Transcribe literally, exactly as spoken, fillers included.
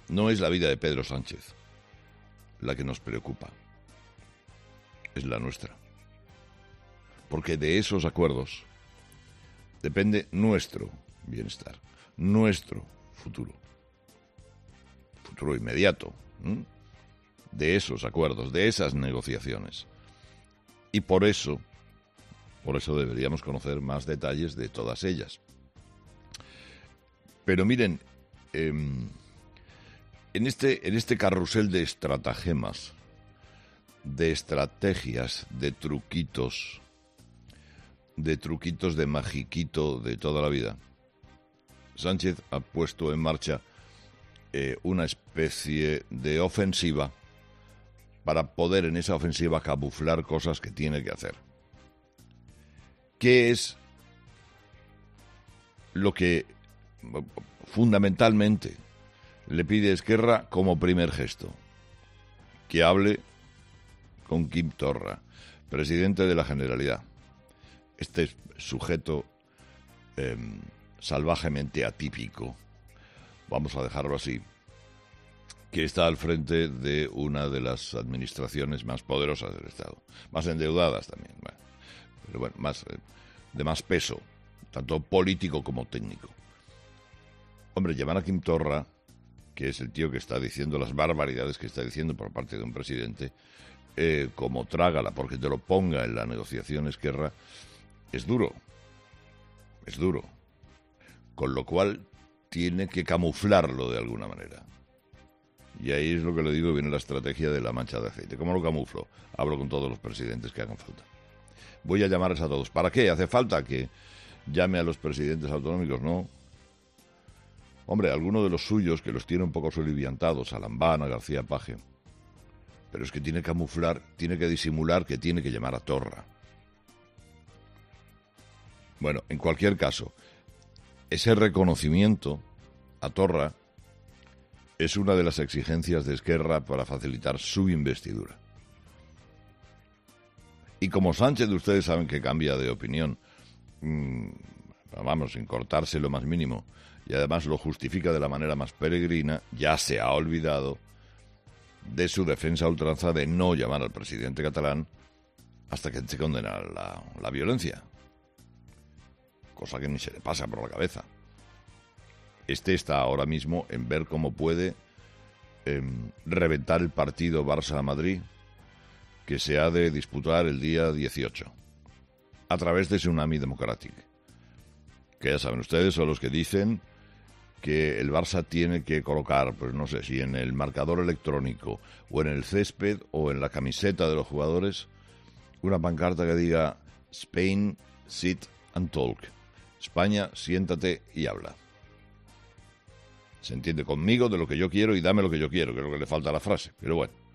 no es la vida de Pedro Sánchez la que nos preocupa, es la nuestra. Porque de esos acuerdos depende nuestro bienestar, nuestro futuro, futuro inmediato, ¿m? de esos acuerdos, de esas negociaciones. Y por eso, por eso deberíamos conocer más detalles de todas ellas. Pero miren, eh, en este, en este carrusel de estratagemas, de estrategias, de truquitos, de truquitos de magiquito de toda la vida, Sánchez ha puesto en marcha eh, una especie de ofensiva para poder en esa ofensiva camuflar cosas que tiene que hacer. ¿Qué es lo que fundamentalmente le pide Esquerra como primer gesto? Que hable con Quim Torra, presidente de la Generalidad. Este sujeto eh, salvajemente atípico, vamos a dejarlo así, que está al frente de una de las administraciones más poderosas del Estado, más endeudadas también, bueno, pero bueno, más, eh, de más peso, tanto político como técnico. Hombre, llamar a Quim Torra, que es el tío que está diciendo las barbaridades que está diciendo por parte de un presidente, eh, como trágala, porque te lo ponga en la negociación Esquerra, es duro, es duro, con lo cual tiene que camuflarlo de alguna manera. Y ahí es lo que le digo, viene la estrategia de la mancha de aceite. ¿Cómo lo camuflo? Hablo con todos los presidentes que hagan falta. Voy a llamarles a todos. ¿Para qué? ¿Hace falta que llame a los presidentes autonómicos? No. Hombre, alguno de los suyos que los tiene un poco soliviantados, a Lambán, a García Paje. Pero es que tiene que camuflar, tiene que disimular que tiene que llamar a Torra. Bueno, en cualquier caso, ese reconocimiento a Torra es una de las exigencias de Esquerra para facilitar su investidura. Y como Sánchez, ustedes saben que cambia de opinión, mmm, vamos, sin cortarse lo más mínimo, y además lo justifica de la manera más peregrina, ya se ha olvidado de su defensa a ultranza de no llamar al presidente catalán hasta que se condena la, la violencia. Cosa que ni se le pasa por la cabeza. Este está ahora mismo en ver cómo puede eh, reventar el partido Barça-Madrid que se ha de disputar el día dieciocho a través de Tsunami Democratic, que ya saben ustedes son los que dicen que el Barça tiene que colocar, pues no sé si en el marcador electrónico o en el césped o en la camiseta de los jugadores, una pancarta que diga Spain, sit and talk. España, siéntate y habla. Se entiende conmigo de lo que yo quiero y dame lo que yo quiero, que es lo que le falta a la frase, pero bueno.